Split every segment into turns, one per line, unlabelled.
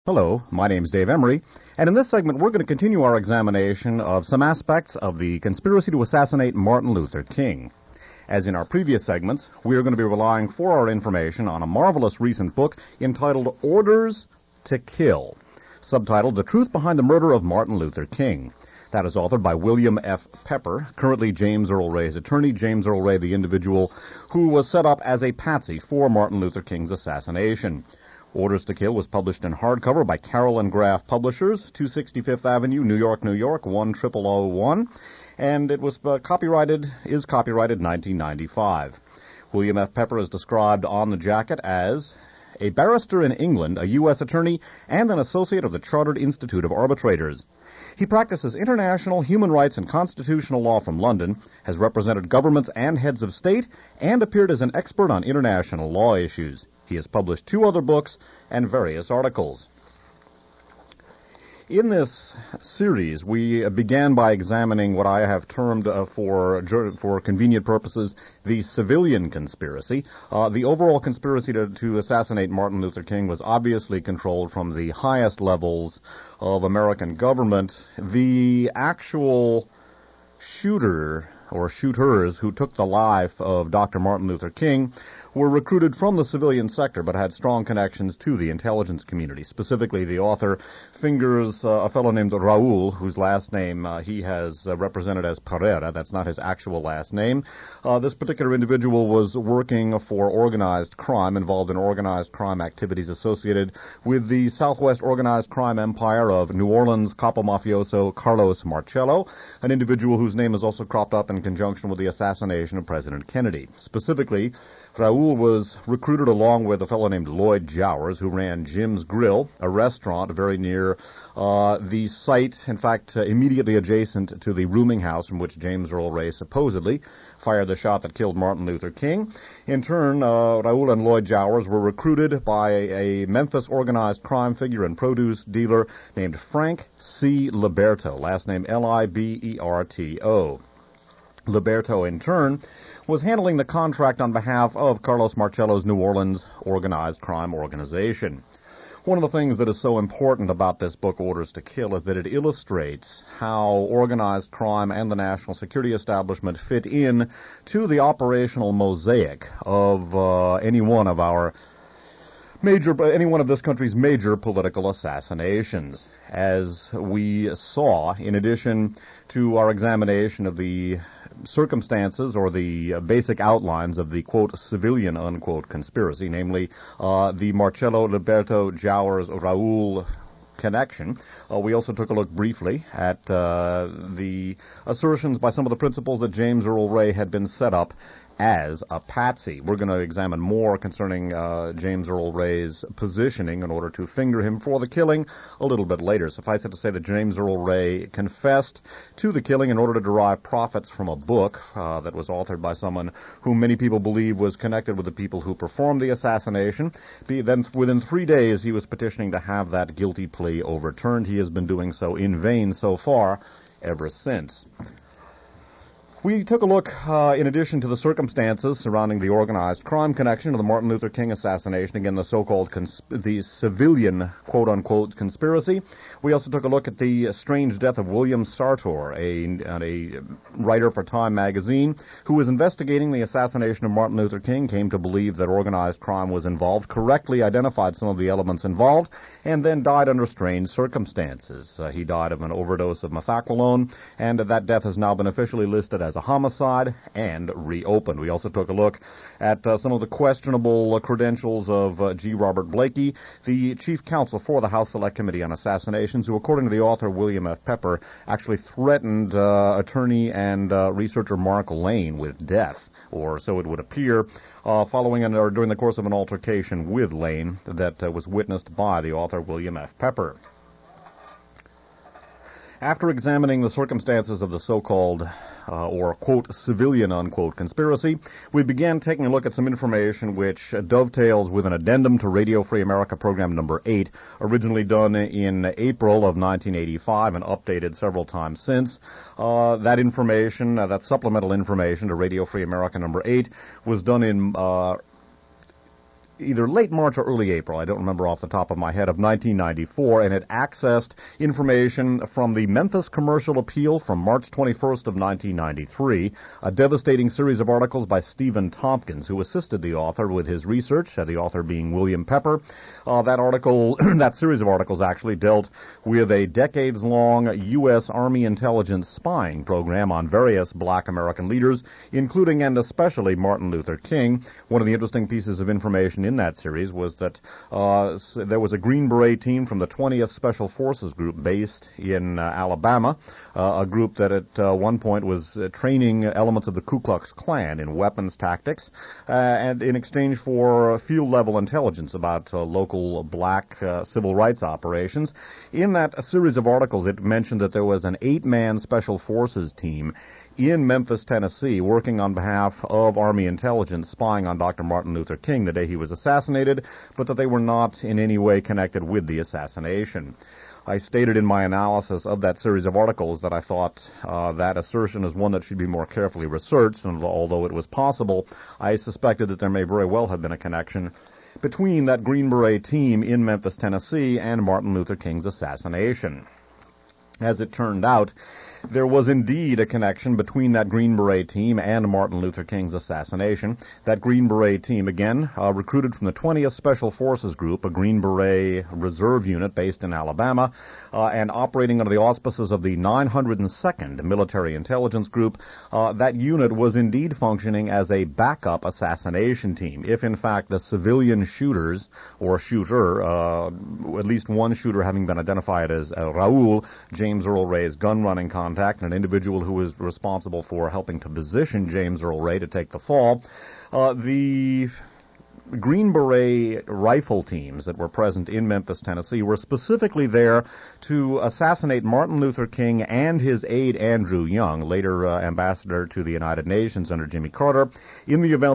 Hello, my name is Dave Emery, and in this segment we're going to continue our examination of some aspects of the conspiracy to assassinate Martin Luther King. As in our previous segments, we are going to be relying for our information on a marvelous recent book entitled Orders to Kill, subtitled The Truth Behind the Murder of Martin Luther King. That is authored by William F. Pepper, currently James Earl Ray's attorney. James Earl Ray, the individual who was set up as a patsy for Martin Luther King's assassination. Orders to Kill was published in hardcover by Carroll and Graf Publishers, 265th Avenue, New York, 10001, and it was copyrighted 1995. William F. Pepper is described on the jacket as a barrister in England, a U.S. attorney, and an associate of the Chartered Institute of Arbitrators. He practices international human rights and constitutional law from London, has represented governments and heads of state, and appeared as an expert on international law issues. He has published 2 other books and various articles. In this series, we began by examining what I have termed, for convenient purposes, the civilian conspiracy. The overall conspiracy to assassinate Martin Luther King was obviously controlled from the highest levels of American government. The actual shooter or shooters who took the life of Dr. Martin Luther King were recruited from the civilian sector but had strong connections to the intelligence community. Specifically, the author fingers a fellow named Raul, whose last name he has represented as Pereira. That's not his actual last name. This particular individual was working for organized crime, involved in organized crime activities associated with the Southwest organized crime empire of New Orleans capo mafioso Carlos Marcello, an individual whose name has also cropped up in conjunction with the assassination of President Kennedy. Specifically, Raul was recruited along with a fellow named Lloyd Jowers, who ran Jim's Grill, a restaurant very near the site, in fact, immediately adjacent to the rooming house from which James Earl Ray supposedly fired the shot that killed Martin Luther King. In turn, Raul and Lloyd Jowers were recruited by a Memphis organized crime figure and produce dealer named Frank C. Liberto, last name Liberto. Liberto, in turn, was handling the contract on behalf of Carlos Marcello's New Orleans organized crime organization. One of the things that is so important about this book, Orders to Kill, is that it illustrates how organized crime and the national security establishment fit in to the operational mosaic of any one of this country's major political assassinations. As we saw, in addition to our examination of the circumstances or the basic outlines of the, quote, civilian, unquote, conspiracy, namely the Marcello, Liberto, Jowers, Raul connection, we also took a look briefly at the assertions by some of the principals that James Earl Ray had been set up as a patsy. We're going to examine more concerning James Earl Ray's positioning in order to finger him for the killing a little bit later. Suffice it to say that James Earl Ray confessed to the killing in order to derive profits from a book that was authored by someone whom many people believe was connected with the people who performed the assassination. Then within 3 days, he was petitioning to have that guilty plea overturned. He has been doing so in vain so far ever since. We took a look, in addition to the circumstances surrounding the organized crime connection of the Martin Luther King assassination, again, the so-called the civilian, quote-unquote, conspiracy. We also took a look at the strange death of William Sartor, a writer for Time magazine, who was investigating the assassination of Martin Luther King, came to believe that organized crime was involved, correctly identified some of the elements involved, and then died under strange circumstances. He died of an overdose of methaqualone, and that death has now been officially listed as a homicide and reopened. We also took a look at some of the questionable credentials of G. Robert Blakey, the chief counsel for the House Select Committee on Assassinations, who, according to the author William F. Pepper, actually threatened attorney and researcher Mark Lane with death, or so it would appear, following or during the course of an altercation with Lane that was witnessed by the author William F. Pepper. After examining the circumstances of the so-called or, quote, civilian, unquote, conspiracy, we began taking a look at some information which dovetails with an addendum to Radio Free America program number 8, originally done in April of 1985 and updated several times since. That information, that supplemental information to Radio Free America number 8, was done either late March or early April, I don't remember off the top of my head, of 1994, and it accessed information from the Memphis Commercial Appeal from March 21st of 1993, a devastating series of articles by Stephen Tompkins, who assisted the author with his research, the author being William Pepper. That series of articles actually dealt with a decades-long U.S. Army intelligence spying program on various black American leaders, including and especially Martin Luther King. One of the interesting pieces of information in that series was that there was a Green Beret team from the 20th Special Forces Group based in Alabama, a group that at one point was training elements of the Ku Klux Klan in weapons tactics, and in exchange for field-level intelligence about local black civil rights operations. In that series of articles, it mentioned that there was an 8-man Special Forces team in Memphis, Tennessee, working on behalf of Army intelligence, spying on Dr. Martin Luther King the day he was assassinated, but that they were not in any way connected with the assassination. I stated in my analysis of that series of articles that I thought that assertion is one that should be more carefully researched, and although it was possible, I suspected that there may very well have been a connection between that Green Beret team in Memphis, Tennessee, and Martin Luther King's assassination. As it turned out, there was indeed a connection between that Green Beret team and Martin Luther King's assassination. That Green Beret team, again, recruited from the 20th Special Forces Group, a Green Beret reserve unit based in Alabama, and operating under the auspices of the 902nd Military Intelligence Group. That unit was indeed functioning as a backup assassination team. If, in fact, the civilian shooters, or shooter, at least one shooter having been identified as Raul, James Earl Ray's gun-running contact, and an individual who was responsible for helping to position James Earl Ray to take the fall. The Green Beret rifle teams that were present in Memphis, Tennessee, were specifically there to assassinate Martin Luther King and his aide Andrew Young, later ambassador to the United Nations under Jimmy Carter, in the event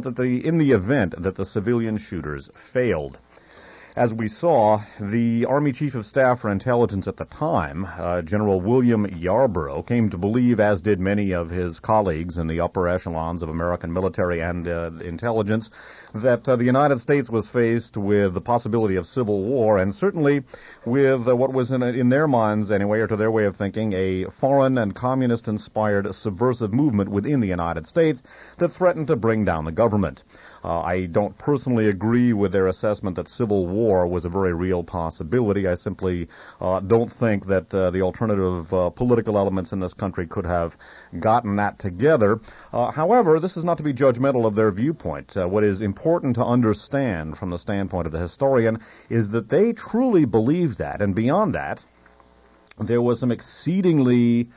that the civilian shooters failed. As we saw, the Army Chief of Staff for Intelligence at the time, General William Yarborough, came to believe, as did many of his colleagues in the upper echelons of American military and intelligence, that the United States was faced with the possibility of civil war, and certainly with what was in their minds, anyway, or to their way of thinking, a foreign and communist-inspired subversive movement within the United States that threatened to bring down the government. I don't personally agree with their assessment that civil war was a very real possibility. I simply don't think that the alternative political elements in this country could have gotten that together. However, this is not to be judgmental of their viewpoint. What is important to understand from the standpoint of the historian is that they truly believed that, and beyond that, there was some exceedingly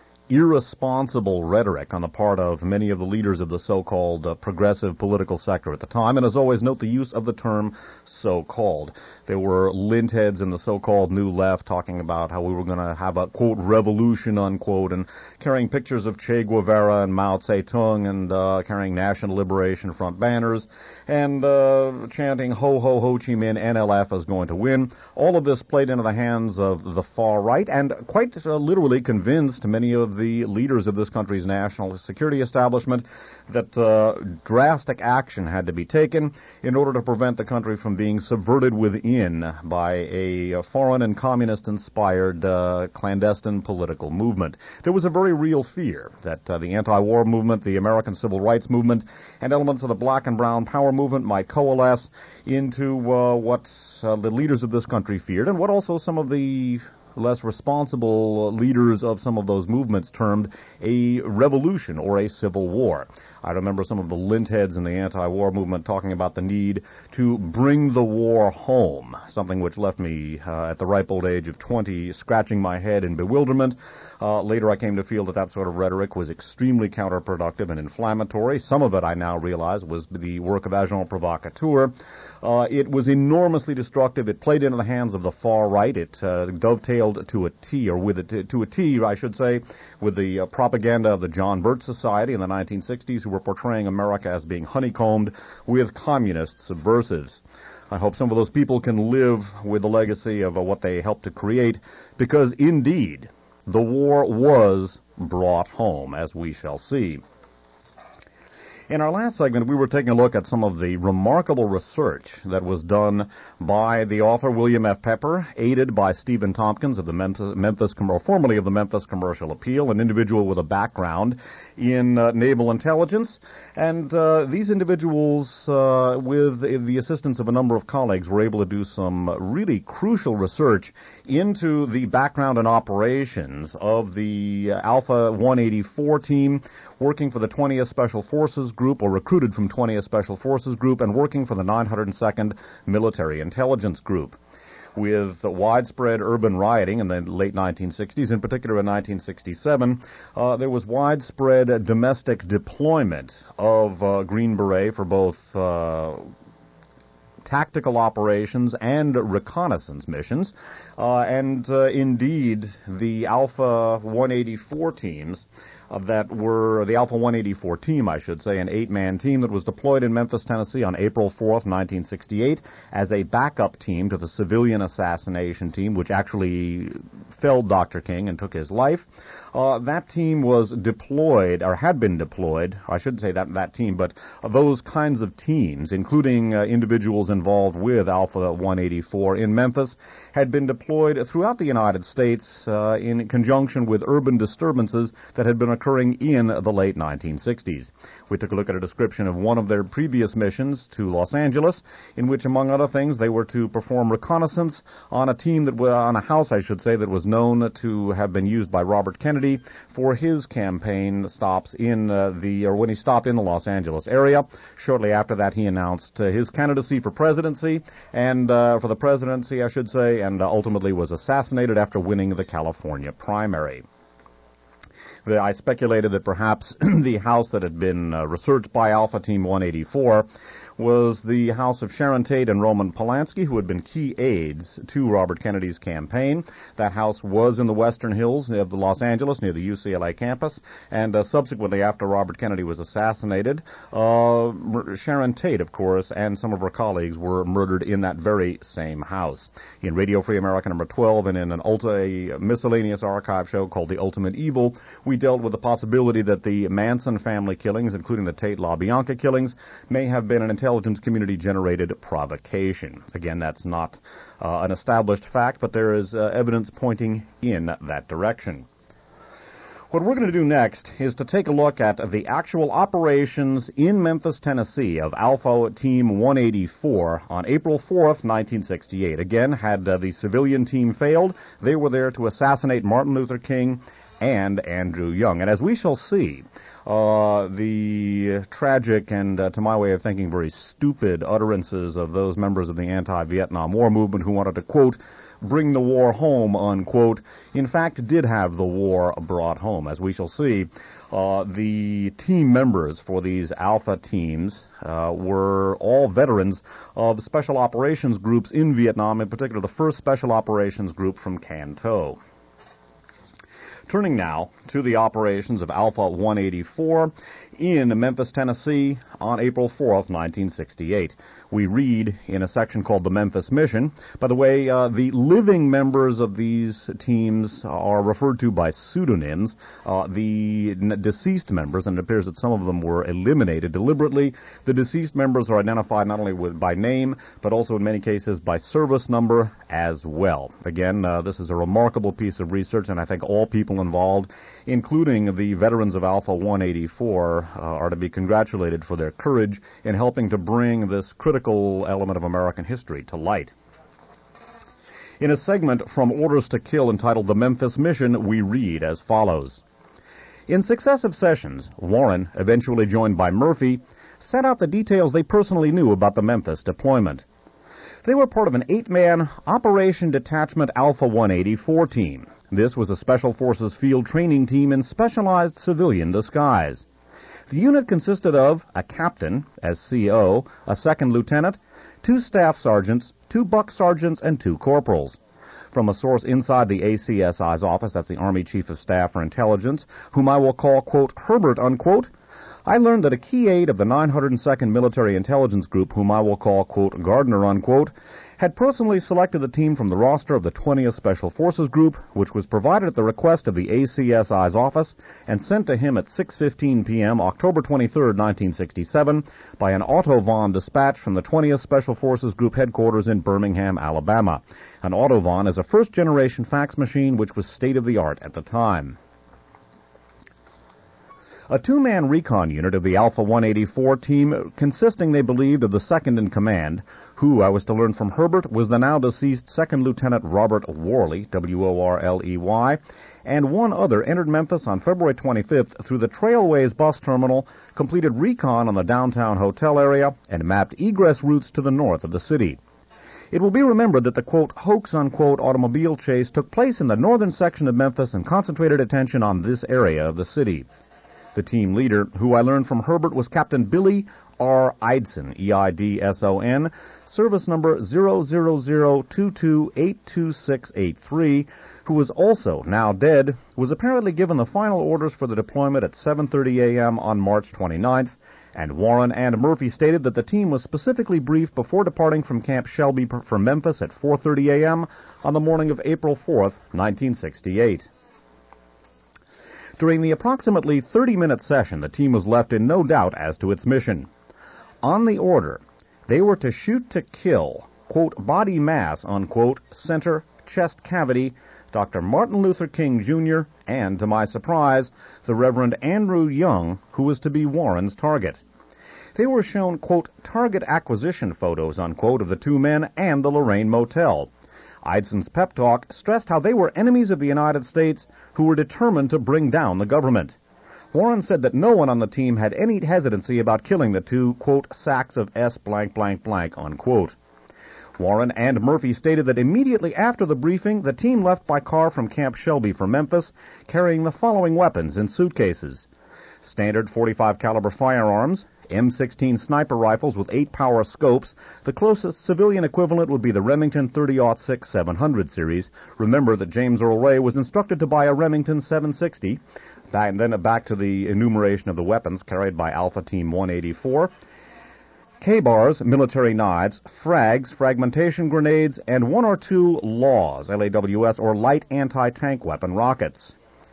irresponsible rhetoric on the part of many of the leaders of the so-called progressive political sector at the time. And as always, note the use of the term so-called. There were lintheads in the so-called New Left talking about how we were going to have a, quote, revolution, unquote, and carrying pictures of Che Guevara and Mao Zedong and carrying National Liberation Front banners and chanting ho, ho, Ho Chi Minh, NLF is going to win. All of this played into the hands of the far right and quite literally convinced many of the leaders of this country's national security establishment that drastic action had to be taken in order to prevent the country from being subverted within by a foreign and communist-inspired clandestine political movement. There was a very real fear that the anti-war movement, the American civil rights movement, and elements of the black and brown power movement might coalesce into what the leaders of this country feared, and what also some of the less responsible leaders of some of those movements termed a revolution or a civil war. I remember some of the lintheads in the anti-war movement talking about the need to bring the war home, something which left me at the ripe old age of 20 scratching my head in bewilderment. Later I came to feel that that sort of rhetoric was extremely counterproductive and inflammatory. Some of it, I now realize, was the work of agent provocateur. It was enormously destructive. It played into the hands of the far right. It dovetailed to a T, or to a T, I should say, with the propaganda of the John Birch Society in the 1960s, who were portraying America as being honeycombed with communist subversives. I hope some of those people can live with the legacy of what they helped to create, because indeed, the war was brought home, as we shall see. In our last segment, we were taking a look at some of the remarkable research that was done by the author William F. Pepper, aided by Stephen Tompkins of the formerly of the Memphis Commercial Appeal, an individual with a background in naval intelligence. And these individuals, with the assistance of a number of colleagues, were able to do some really crucial research into the background and operations of the Alpha 184 team, working for the 20th Special Forces Group, or recruited from 20th Special Forces Group, and working for the 902nd Military Intelligence Group. With widespread urban rioting in the late 1960s, in particular in 1967, there was widespread domestic deployment of Green Beret for both tactical operations and reconnaissance missions. Indeed, the Alpha 184 teams that were the Alpha 184 team, I should say, an 8-man team that was deployed in Memphis, Tennessee on April 4th, 1968, as a backup team to the civilian assassination team, which actually felled Dr. King and took his life. That team was deployed, or had been deployed, I shouldn't say that team, but those kinds of teams, including individuals involved with Alpha 184 in Memphis, had been deployed throughout the United States in conjunction with urban disturbances that had been occurring in the late 1960s. We took a look at a description of one of their previous missions to Los Angeles, in which, among other things, they were to perform reconnaissance on a house, I should say, that was known to have been used by Robert Kennedy for his campaign stops when he stopped in the Los Angeles area. Shortly after that, he announced his candidacy for presidency, and for the presidency, I should say, and ultimately was assassinated after winning the California primary. I speculated that perhaps the house that had been researched by Alpha Team 184 was the house of Sharon Tate and Roman Polanski, who had been key aides to Robert Kennedy's campaign. That house was in the Western Hills of Los Angeles, near the UCLA campus, and subsequently, after Robert Kennedy was assassinated, Sharon Tate, of course, and some of her colleagues were murdered in that very same house. In Radio Free America number 12 and in a miscellaneous archive show called The Ultimate Evil, we dealt with the possibility that the Manson family killings, including the Tate LaBianca killings, may have been an intelligence community-generated provocation. Again, that's not an established fact, but there is evidence pointing in that direction. What we're going to do next is to take a look at the actual operations in Memphis, Tennessee of Alpha Team 184 on April 4th, 1968. Again, had the civilian team failed, they were there to assassinate Martin Luther King and Andrew Young. And as we shall see, the tragic and, to my way of thinking, very stupid utterances of those members of the anti-Vietnam War movement who wanted to, quote, bring the war home, unquote, in fact did have the war brought home. As we shall see, the team members for these Alpha teams were all veterans of special operations groups in Vietnam, in particular the 1st Special Operations Group from Can Tho. Turning now to the operations of Alpha 184 in Memphis, Tennessee on April 4th, 1968. We read in a section called the Memphis Mission. By the way, the living members of these teams are referred to by pseudonyms. The deceased members, and it appears that some of them were eliminated deliberately, the deceased members are identified not only by name, but also in many cases by service number as well. Again, this is a remarkable piece of research, and I think all people involved, including the veterans of Alpha 184, are to be congratulated for their courage in helping to bring this critical element of American history to light. In a segment from Orders to Kill entitled The Memphis Mission, we read as follows. In successive sessions, Warren, eventually joined by Murphy, set out the details they personally knew about the Memphis deployment. They were part of an 8-man Operation Detachment Alpha 184 team. This was a Special Forces field training team in specialized civilian disguise. The unit consisted of a captain, as CO, a second lieutenant, 2 staff sergeants, 2 buck sergeants, and 2 corporals. From a source inside the ACSI's office, that's the Army Chief of Staff for Intelligence, whom I will call, quote, Herbert, unquote, I learned that a key aide of the 902nd Military Intelligence Group, whom I will call, quote, Gardner, unquote, had personally selected the team from the roster of the 20th Special Forces Group, which was provided at the request of the ACSI's office and sent to him at 6:15 p.m. October 23, 1967, by an Autovon dispatch from the 20th Special Forces Group headquarters in Birmingham, Alabama. An Autovon is a first-generation fax machine which was state-of-the-art at the time. A two-man recon unit of the Alpha 184 team, consisting, they believed, of the second-in-command, who, I was to learn from Herbert, was the now-deceased Second Lieutenant Robert Worley, W-O-R-L-E-Y, and one other, entered Memphis on February 25th through the Trailways bus terminal, completed recon on the downtown hotel area, and mapped egress routes to the north of the city. It will be remembered that the, quote, hoax, unquote, automobile chase took place in the northern section of Memphis and concentrated attention on this area of the city. The team leader, who I learned from Herbert, was Captain Billy R. Eidson, E-I-D-S-O-N, service number 00022822683, who was also now dead, was apparently given the final orders for the deployment at 7:30 a.m. on March 29th, and Warren and Murphy stated that the team was specifically briefed before departing from Camp Shelby for Memphis at 4:30 a.m. on the morning of April 4th, 1968. During the approximately 30-minute session, the team was left in no doubt as to its mission. On the order, they were to shoot to kill, quote, body mass, unquote, center, chest cavity, Dr. Martin Luther King, Jr., and, to my surprise, the Reverend Andrew Young, who was to be Warren's target. They were shown, quote, target acquisition photos, unquote, of the two men and the Lorraine Motel. Eidson's pep talk stressed how they were enemies of the United States who were determined to bring down the government. Warren said that no one on the team had any hesitancy about killing the two, quote, sacks of S blank blank blank, unquote. Warren and Murphy stated that immediately after the briefing, the team left by car from Camp Shelby for Memphis, carrying the following weapons in suitcases: standard .45 caliber firearms, M16 sniper rifles with 8-power scopes. The closest civilian equivalent would be the Remington 30-06 700 series. Remember that James Earl Ray was instructed to buy a Remington 760. And then back to the enumeration of the weapons carried by Alpha Team 184. K-bars, military knives, frags, fragmentation grenades, and one or two LAWs, L-A-W-S, or light anti-tank weapon rockets.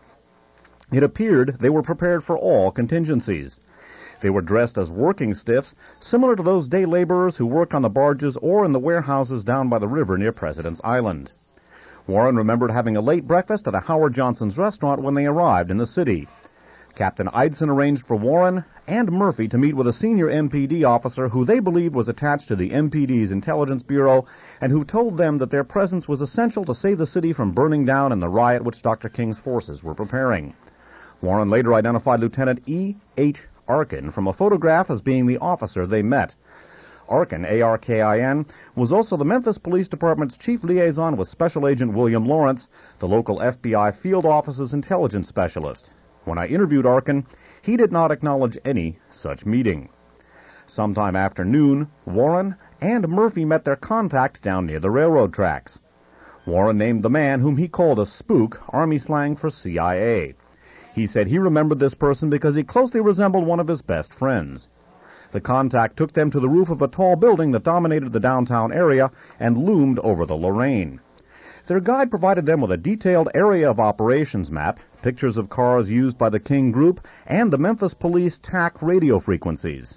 It appeared they were prepared for all contingencies. They were dressed as working stiffs, similar to those day laborers who work on the barges or in the warehouses down by the river near President's Island. Warren remembered having a late breakfast at a Howard Johnson's restaurant when they arrived in the city. Captain Eidson arranged for Warren and Murphy to meet with a senior MPD officer who they believed was attached to the MPD's Intelligence Bureau and who told them that their presence was essential to save the city from burning down in the riot which Dr. King's forces were preparing. Warren later identified Lieutenant E.H. Arkin from a photograph as being the officer they met. Arkin, A-R-K-I-N, was also the Memphis Police Department's chief liaison with Special Agent William Lawrence, the local FBI field office's intelligence specialist. When I interviewed Arkin, he did not acknowledge any such meeting. Sometime after noon, Warren and Murphy met their contact down near the railroad tracks. Warren named the man whom he called a spook, Army slang for CIA. He said he remembered this person because he closely resembled one of his best friends. The contact took them to the roof of a tall building that dominated the downtown area and loomed over the Lorraine. Their guide provided them with a detailed area of operations map, pictures of cars used by the King Group, and the Memphis Police TAC radio frequencies.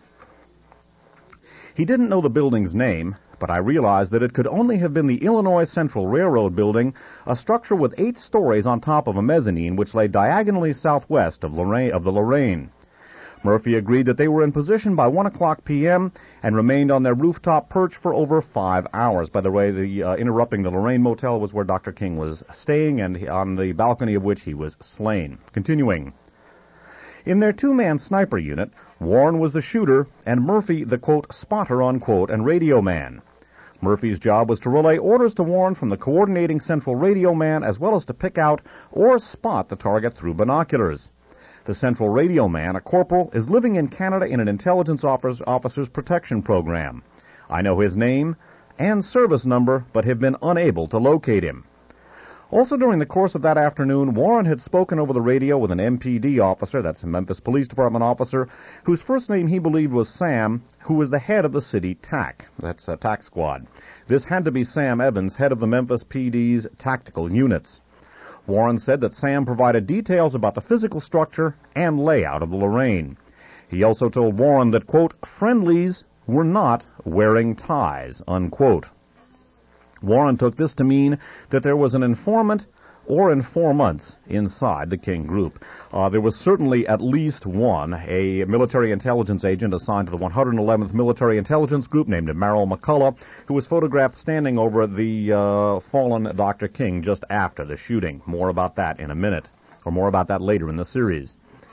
He didn't know the building's name, but I realized that it could only have been the Illinois Central Railroad building, a structure with 8 stories on top of a mezzanine which lay diagonally southwest of the Lorraine. Murphy agreed that they were in position by 1 o'clock p.m. and remained on their rooftop perch for over 5 hours. By the way, interrupting the Lorraine Motel was where Dr. King was staying, and on the balcony of which he was slain. Continuing. In their 2-man sniper unit, Warren was the shooter, and Murphy the, quote, spotter, unquote, and radio man. Murphy's job was to relay orders to Warren from the coordinating central radio man, as well as to pick out or spot the target through binoculars. The central radio man, a corporal, is living in Canada in an intelligence officer's protection program. I know his name and service number, but have been unable to locate him. Also during the course of that afternoon, Warren had spoken over the radio with an MPD officer, that's a Memphis Police Department officer, whose first name he believed was Sam, who was the head of the city TAC. That's a TAC squad. This had to be Sam Evans, head of the Memphis PD's tactical units. Warren said that Sam provided details about the physical structure and layout of the Lorraine. He also told Warren that, quote, friendlies were not wearing ties, unquote. Warren took this to mean that there was an informant or informants inside the King group. There was certainly at least one, a military intelligence agent assigned to the 111th Military Intelligence Group named Merrill McCullough, who was photographed standing over the fallen Dr. King just after the shooting. More about that in a minute, or more about that later in the series.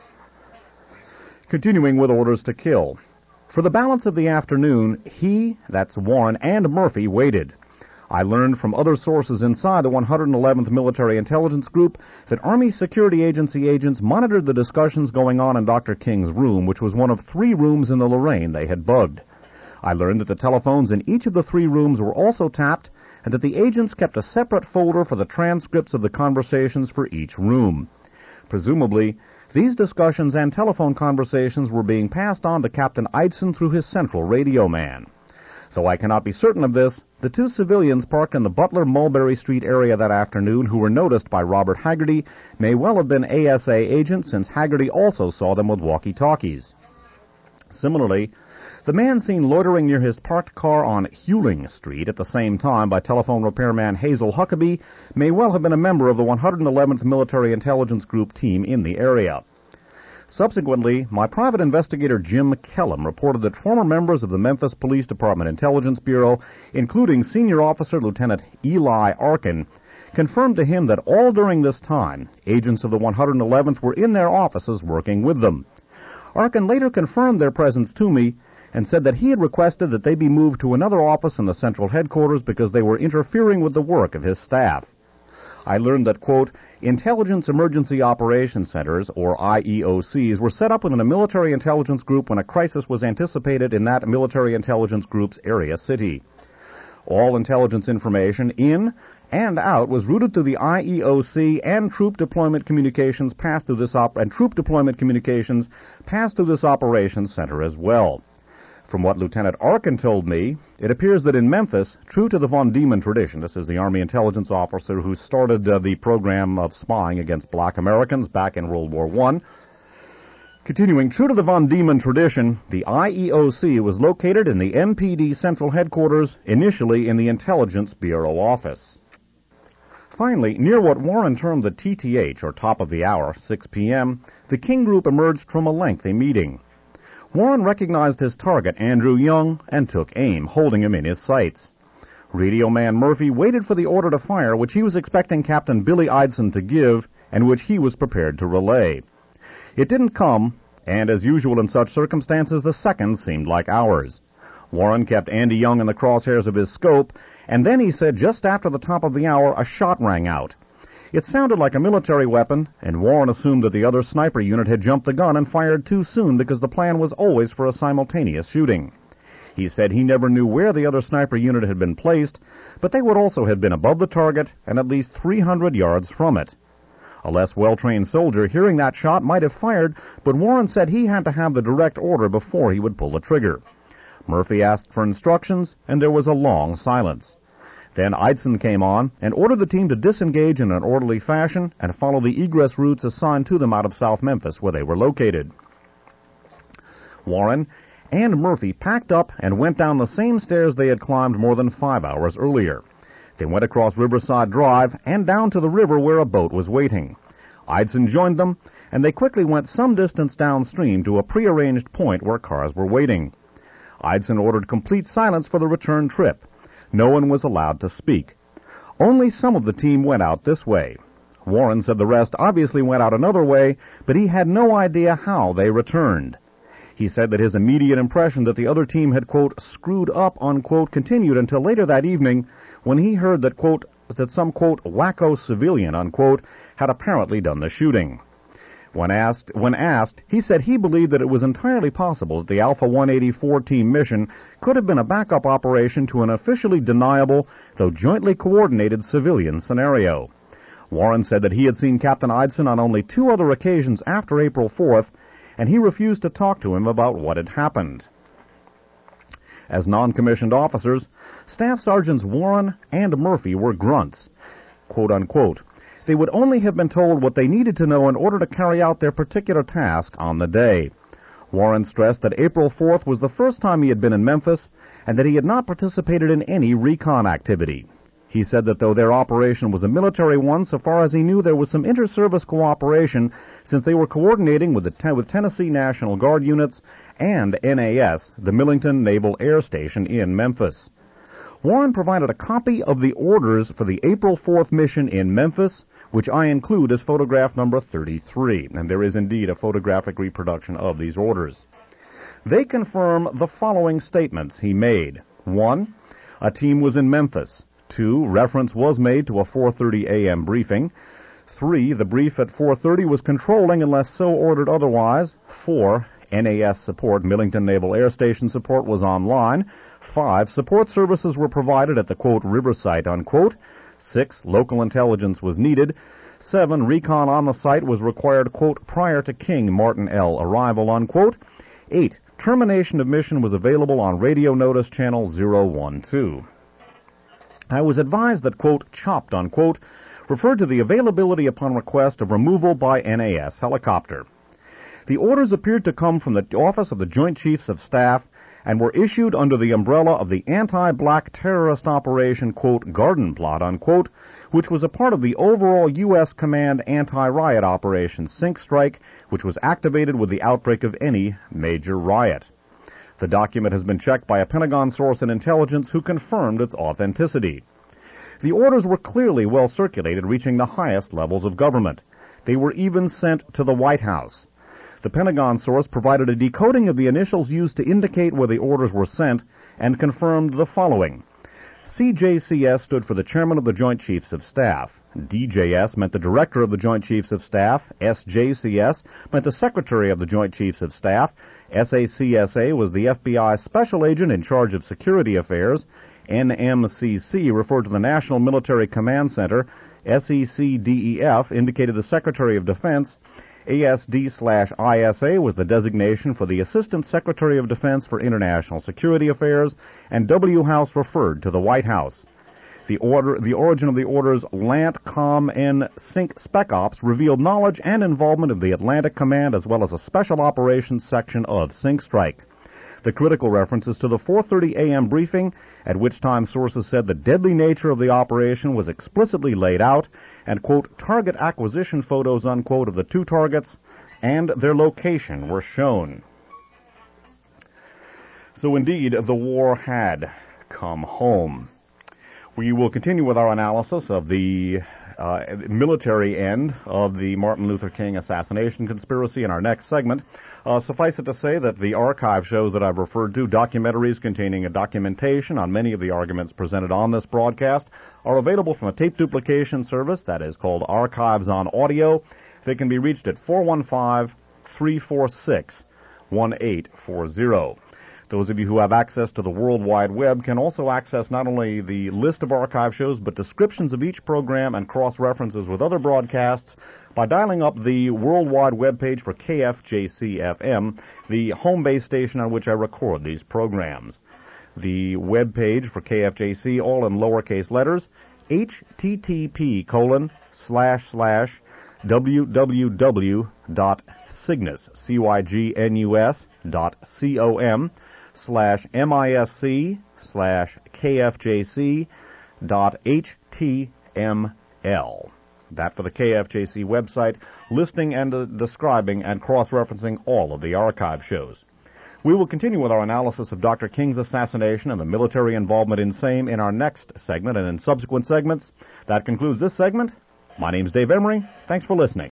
Continuing with orders to kill. For the balance of the afternoon, that's Warren, and Murphy waited. I learned from other sources inside the 111th Military Intelligence Group that Army Security Agency agents monitored the discussions going on in Dr. King's room, which was one of 3 rooms in the Lorraine they had bugged. I learned that the telephones in each of the 3 rooms were also tapped, and that the agents kept a separate folder for the transcripts of the conversations for each room. Presumably, these discussions and telephone conversations were being passed on to Captain Eidson through his central radio man. Though I cannot be certain of this, the 2 civilians parked in the Butler-Mulberry Street area that afternoon who were noticed by Robert Haggerty may well have been ASA agents, since Haggerty also saw them with walkie-talkies. Similarly, the man seen loitering near his parked car on Hewling Street at the same time by telephone repairman Hazel Huckabee may well have been a member of the 111th Military Intelligence Group team in the area. Subsequently, my private investigator Jim Kellum reported that former members of the Memphis Police Department Intelligence Bureau, including Senior Officer Lieutenant Eli Arkin, confirmed to him that all during this time, agents of the 111th were in their offices working with them. Arkin later confirmed their presence to me and said that he had requested that they be moved to another office in the central headquarters because they were interfering with the work of his staff. I learned that, quote, Intelligence Emergency Operations Centers, or IEOCs, were set up within a military intelligence group when a crisis was anticipated in that military intelligence group's area city. All intelligence information in and out was routed through the IEOC, and troop deployment communications passed through this operations center as well. From what Lieutenant Arkin told me, it appears that in Memphis, true to the von Diemen tradition, this is the Army intelligence officer who started the program of spying against black Americans back in World War I, continuing true to the von Diemen tradition, the IEOC was located in the MPD Central Headquarters, initially in the Intelligence Bureau office. Finally, near what Warren termed the TTH, or top of the hour, 6 p.m., the King Group emerged from a lengthy meeting. Warren recognized his target, Andrew Young, and took aim, holding him in his sights. Radio man Murphy waited for the order to fire, which he was expecting Captain Billy Eidson to give, and which he was prepared to relay. It didn't come, and as usual in such circumstances, the seconds seemed like hours. Warren kept Andy Young in the crosshairs of his scope, and then he said just after the top of the hour a shot rang out. It sounded like a military weapon, and Warren assumed that the other sniper unit had jumped the gun and fired too soon because the plan was always for a simultaneous shooting. He said he never knew where the other sniper unit had been placed, but they would also have been above the target and at least 300 yards from it. A less well-trained soldier hearing that shot might have fired, but Warren said he had to have the direct order before he would pull the trigger. Murphy asked for instructions, and there was a long silence. Then Eidson came on and ordered the team to disengage in an orderly fashion and follow the egress routes assigned to them out of South Memphis, where they were located. Warren and Murphy packed up and went down the same stairs they had climbed more than 5 hours earlier. They went across Riverside Drive and down to the river where a boat was waiting. Eidson joined them, and they quickly went some distance downstream to a prearranged point where cars were waiting. Eidson ordered complete silence for the return trip. No one was allowed to speak. Only some of the team went out this way. Warren said the rest obviously went out another way, but he had no idea how they returned. He said that his immediate impression that the other team had, quote, screwed up, unquote, continued until later that evening when he heard that, quote, that some, quote, wacko civilian, unquote, had apparently done the shooting. When asked, he said he believed that it was entirely possible that the Alpha 184 team mission could have been a backup operation to an officially deniable, though jointly coordinated civilian scenario. Warren said that he had seen Captain Eidson on only 2 other occasions after April 4th, and he refused to talk to him about what had happened. As non-commissioned officers, Staff Sergeants Warren and Murphy were grunts. Quote unquote. They would only have been told what they needed to know in order to carry out their particular task on the day. Warren stressed that April 4th was the first time he had been in Memphis and that he had not participated in any recon activity. He said that though their operation was a military one, so far as he knew there was some inter-service cooperation since they were coordinating with Tennessee National Guard units and NAS, the Millington Naval Air Station in Memphis. Warren provided a copy of the orders for the April 4th mission in Memphis, which I include as photograph number 33, and there is indeed a photographic reproduction of these orders. They confirm the following statements he made. 1. A team was in Memphis. 2. Reference was made to a 4:30 a.m. briefing. 3. The brief at 4:30 was controlling unless so ordered otherwise. 4. NAS support, Millington Naval Air Station support, was online. 5. Support services were provided at the, quote, river site, unquote. 6. Local intelligence was needed. 7. Recon on the site was required, quote, prior to King Martin L. arrival, unquote. 8. Termination of mission was available on radio notice channel 012. I was advised that, quote, chopped, unquote, referred to the availability upon request of removal by NAS helicopter. The orders appeared to come from the Office of the Joint Chiefs of Staff and were issued under the umbrella of the anti-black terrorist operation, quote, Garden Plot, unquote, which was a part of the overall U.S. Command anti-riot operation Sink Strike, which was activated with the outbreak of any major riot. The document has been checked by a Pentagon source in intelligence who confirmed its authenticity. The orders were clearly well circulated, reaching the highest levels of government. They were even sent to the White House. The Pentagon source provided a decoding of the initials used to indicate where the orders were sent and confirmed the following. CJCS stood for the Chairman of the Joint Chiefs of Staff. DJS meant the Director of the Joint Chiefs of Staff. SJCS meant the Secretary of the Joint Chiefs of Staff. SACSA was the FBI Special Agent in charge of security affairs. NMCC referred to the National Military Command Center. SECDEF indicated the Secretary of Defense. ASD/ISA was the designation for the Assistant Secretary of Defense for International Security Affairs, and W House referred to the White House. The origin of the orders LANT-COM-N Sync Spec Ops revealed knowledge and involvement of the Atlantic Command as well as a Special Operations section of Sink Strike. The critical reference is to the 4:30 a.m. briefing, at which time sources said the deadly nature of the operation was explicitly laid out, and, quote, target acquisition photos, unquote, of the 2 targets and their location were shown. So indeed, the war had come home. We will continue with our analysis of the military end of the Martin Luther King assassination conspiracy in our next segment. Suffice it to say that the archive shows that I've referred to, documentaries containing a documentation on many of the arguments presented on this broadcast, are available from a tape duplication service that is called Archives on Audio. They can be reached at 415-346-1840. Those of you who have access to the World Wide Web can also access not only the list of archive shows, but descriptions of each program and cross-references with other broadcasts by dialing up the World Wide Web page for KFJC-FM, the home base station on which I record these programs. The web page for KFJC, all in lowercase letters, http://www.cygnus.com/misc/KFJC.html. That for the KFJC website, listing and describing and cross-referencing all of the archive shows. We will continue with our analysis of Dr. King's assassination and the military involvement in same in our next segment and in subsequent segments. That concludes this segment. My name's Dave Emery. Thanks for listening.